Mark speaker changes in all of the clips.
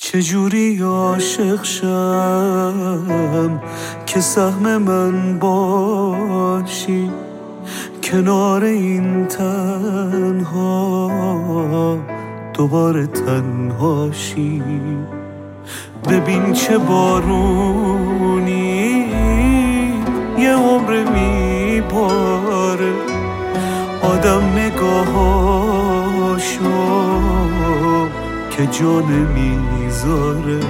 Speaker 1: چجوری عاشق شم که سهم من باشی، کنار این تنها دوباره تنهاشی. ببین چه بارونی یه عمر میباره، آدم نگاهاشو که جا نمیذاره،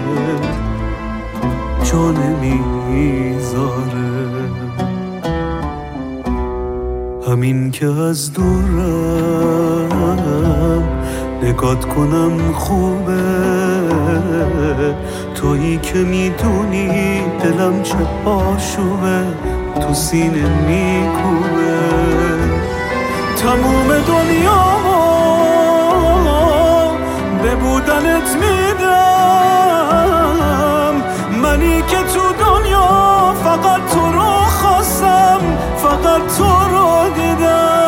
Speaker 1: جا نمیذاره. همین که از دورم نگات کنم خوبه، تویی که میدونی دلم چه آشوبه، تو سینه میکوبه. تموم دنیا به بودنت میدم، منی که تو دنیا فقط تو رو خواستم، فقط تو رو دیدم.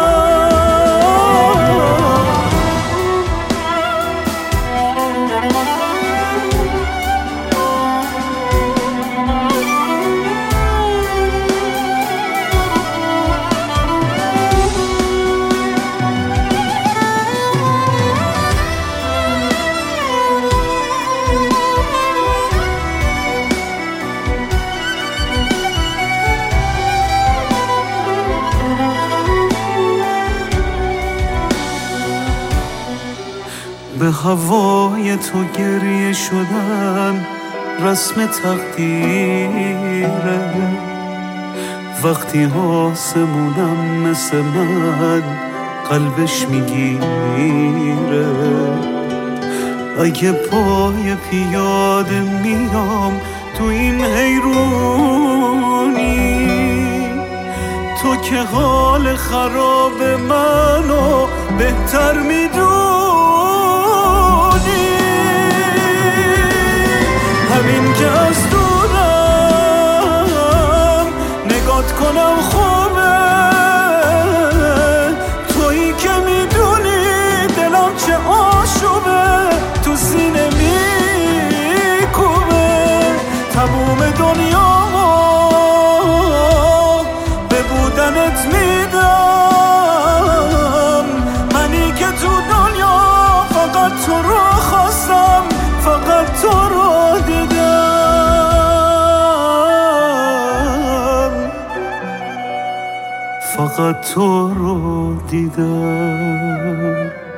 Speaker 1: به هوای تو گریه شدن رسم تقدیره، وقتی آسمونم مثل من قلبش میگیره. اگه پای پیاده میام تو این حیرونی، تو که حال خراب منو بهتر میدونی. همین که از دورم نگات کنم خوبه، تویی که میدونی دلم چه آشوبه، تو سینه میکوبه. تموم دنیا به بودنت میدم، منی که تو دنیا فقط تو رو خواستم، فقط تو رو دیدم، فقط تو رو دیدم.